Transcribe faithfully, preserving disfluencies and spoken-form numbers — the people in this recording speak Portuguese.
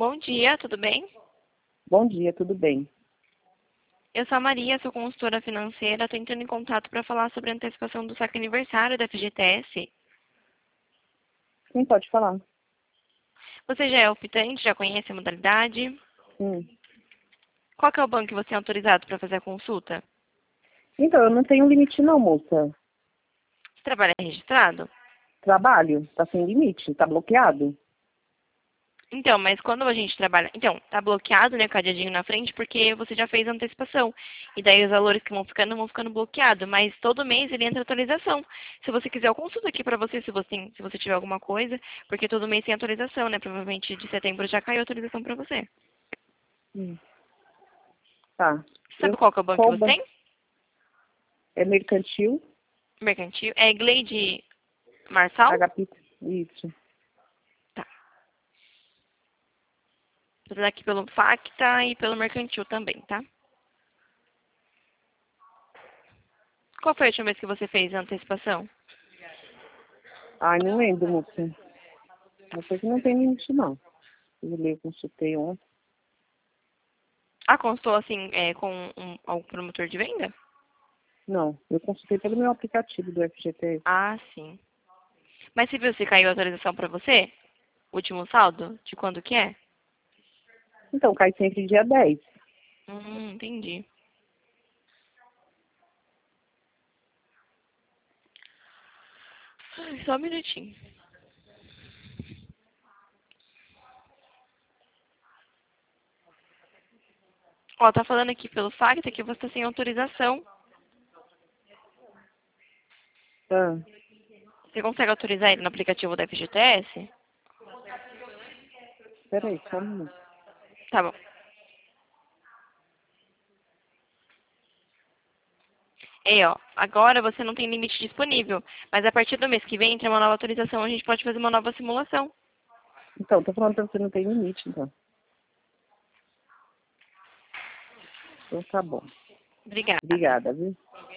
Bom dia, tudo bem? Bom dia, tudo bem? Eu sou a Maria, sou consultora financeira, estou entrando em contato para falar sobre a antecipação do saque aniversário da F G T S. Quem pode falar? Você já é optante, já conhece a modalidade? Hum. Qual que é o banco que você é autorizado para fazer a consulta? Então, eu não tenho limite não, moça. Você trabalha registrado? Trabalho, tá sem limite, tá bloqueado. Então, mas quando a gente trabalha... Então, tá bloqueado, né, o cadeadinho na frente, porque você já fez a antecipação. E daí os valores que vão ficando, vão ficando bloqueados. Mas todo mês ele entra atualização. Se você quiser, eu consulto aqui pra você, se você, tem, se você tiver alguma coisa. Porque todo mês tem atualização, né? Provavelmente de setembro já caiu a atualização pra você. Hum. Tá. Sabe Eu, qual que é o banco que qual você banco? tem? É mercantil? Mercantil. É Gleide Marçal? H P. Isso. Tá. Tô dando aqui pelo Facta e pelo Mercantil também, tá? Qual foi a última vez que você fez a antecipação? Ai, não lembro, moça. Eu sei que não tem limite não. Eu li, eu consultei ontem. Ah, constou assim, é, com um, algum promotor de venda? Não, eu consultei pelo meu aplicativo do F G T S. Ah, sim. Mas você viu se caiu a atualização pra você? Último saldo? De quando que é? Então, cai sempre dia dez. Hum, entendi. Ai, só um minutinho. Ó, tá falando aqui pelo Facta que você tá sem autorização. Ah, Você consegue autorizar ele no aplicativo da F G T S? peraí, só um minuto. Tá bom. E ó, agora você não tem limite disponível, mas a partir do mês que vem entra uma nova autorização, a gente pode fazer uma nova simulação. Então, tô falando pra você não tem limite, então. Então tá bom. Obrigada. Obrigada, viu?